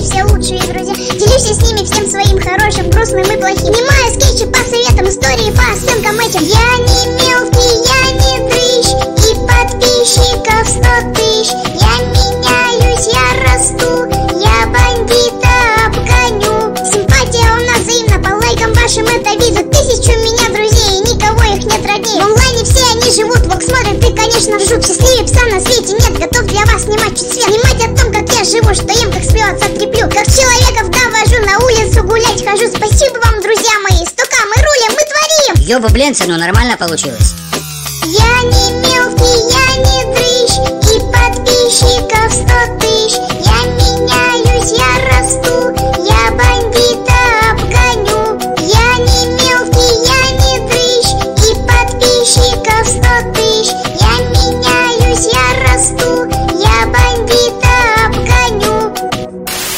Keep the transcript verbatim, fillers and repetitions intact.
все лучшие друзья. Делюсь с ними всем своим хорошим, грустным и плохим. Снимаю скетчи по советам, истории по ссылкам этим. Я не мелкий, я не дрыщ, и подписчиков сто тысяч. Я меняюсь, я расту, я бандита обгоню. Симпатия у нас взаимна, по лайкам вашим это видно. Тысячу у меня друзей, никого их нет роднее. В онлайне все они живут, вок смотрят и, конечно, ржут. Счастливее пса на свете нет, готов для вас снимать чуть свет. Снимать о том, как я живу, что ем, как сплю, отца треплю. Как человеков довожу, на улицу гулять хожу. Спасибо вам, друзья мои, стука мы рулим, мы творим. Ёба, блин, ну нормально получилось. Я не мелкий, я не дрыщ.